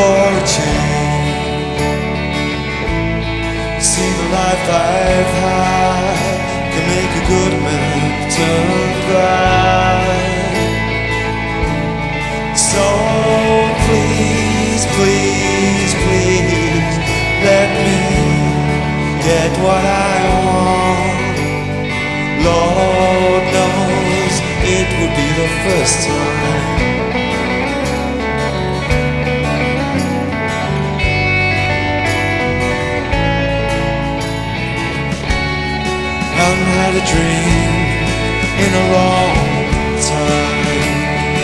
for a change. See the life I've had can make a good man turn bright. So please, please, please, let me get what I want. Lord knows it would be the first time. Haven't had a dream in a long time.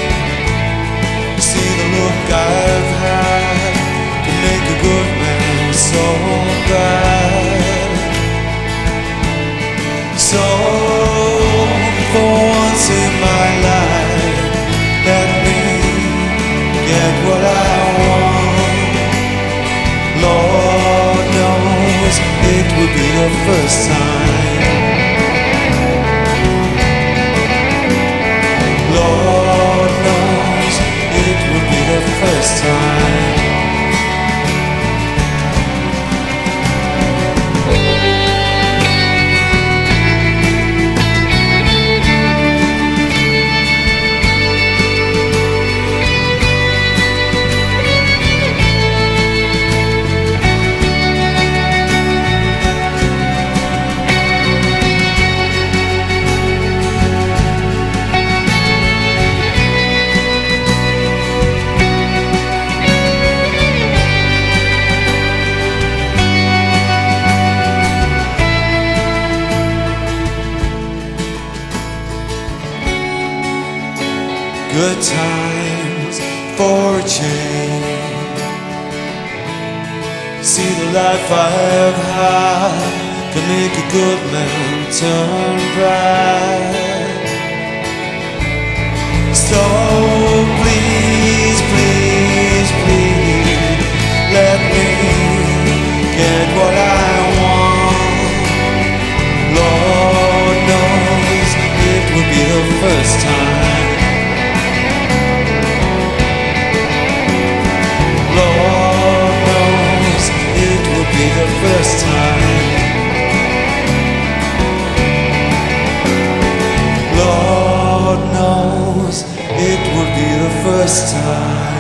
See the look I've had can make a good man so bad. So for once in my life, let me get what I want. Lord knows it would be the first time. Lord knows it would be the first time. Good times for a change. See the life I've had can make a good man turn bright. So please, please, please, let me get what I want. Lord knows it would be the first time. The first time. Lord knows it would be the first time.